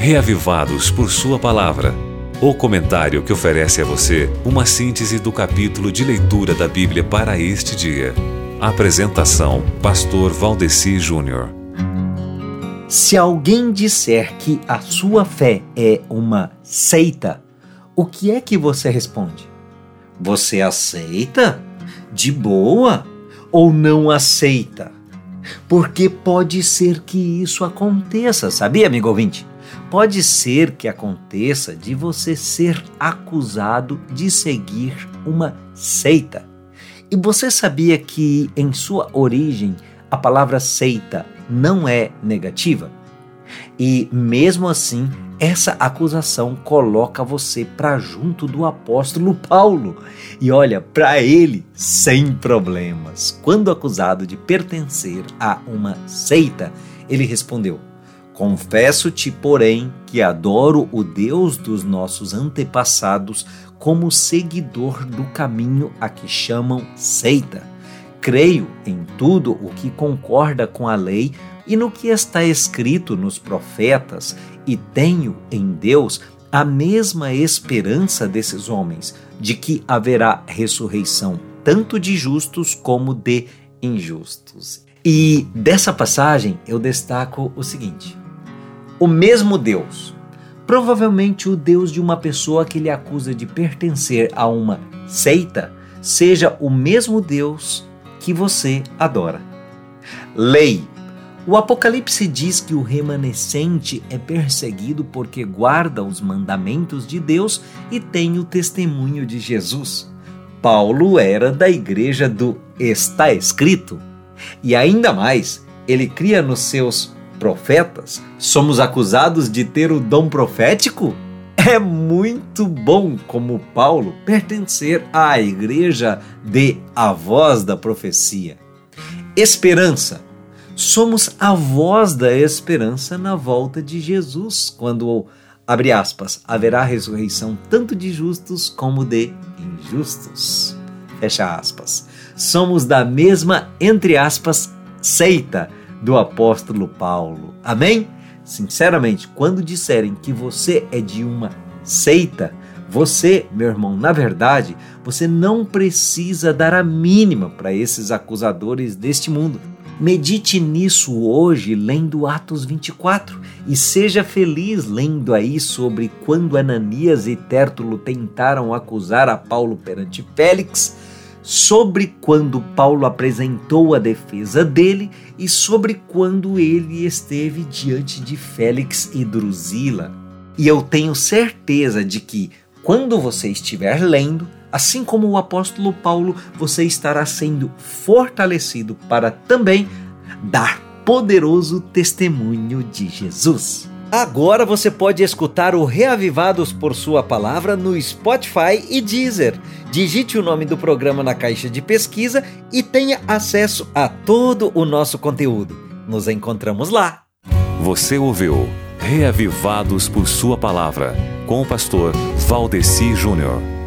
Reavivados por Sua Palavra. O comentário que oferece a você uma síntese do capítulo de leitura da Bíblia para este dia. Apresentação: Pastor Valdeci Júnior. Se alguém disser que a sua fé é uma seita, o que é que você responde? Você aceita? De boa? Ou não aceita? Porque pode ser que isso aconteça, sabia, amigo ouvinte? Pode ser que aconteça de você ser acusado de seguir uma seita. E você sabia que em sua origem a palavra seita não é negativa? E mesmo assim, essa acusação coloca você para junto do apóstolo Paulo. E olha, para ele, sem problemas. Quando acusado de pertencer a uma seita, ele respondeu: confesso-te, porém, que adoro o Deus dos nossos antepassados como seguidor do caminho a que chamam seita. Creio em tudo o que concorda com a lei e no que está escrito nos profetas, e tenho em Deus a mesma esperança desses homens, de que haverá ressurreição tanto de justos como de injustos. E dessa passagem eu destaco o seguinte: o mesmo Deus, provavelmente o Deus de uma pessoa que lhe acusa de pertencer a uma seita, seja o mesmo Deus que você adora. Lei. O Apocalipse diz que o remanescente é perseguido porque guarda os mandamentos de Deus e tem o testemunho de Jesus. Paulo era da igreja do está escrito. E ainda mais, ele cria nos seus profetas. Somos acusados de ter o dom profético? É muito bom, como Paulo, pertencer à igreja de a voz da profecia. Esperança. Somos a voz da esperança na volta de Jesus, quando, abre aspas, haverá ressurreição tanto de justos como de injustos. Fecha aspas. Somos da mesma, entre aspas, seita do apóstolo Paulo. Amém? Sinceramente, quando disserem que você é de uma seita, você, meu irmão, na verdade, você não precisa dar a mínima para esses acusadores deste mundo. Medite nisso hoje, lendo Atos 24, e seja feliz lendo aí sobre quando Ananias e Tértulo tentaram acusar a Paulo perante Félix, sobre quando Paulo apresentou a defesa dele e sobre quando ele esteve diante de Félix e Drusila. E eu tenho certeza de que quando você estiver lendo, assim como o apóstolo Paulo, você estará sendo fortalecido para também dar poderoso testemunho de Jesus. Agora você pode escutar o Reavivados por Sua Palavra no Spotify e Deezer. Digite o nome do programa na caixa de pesquisa e tenha acesso a todo o nosso conteúdo. Nos encontramos lá. Você ouviu Reavivados por Sua Palavra, com o pastor Valdeci Júnior.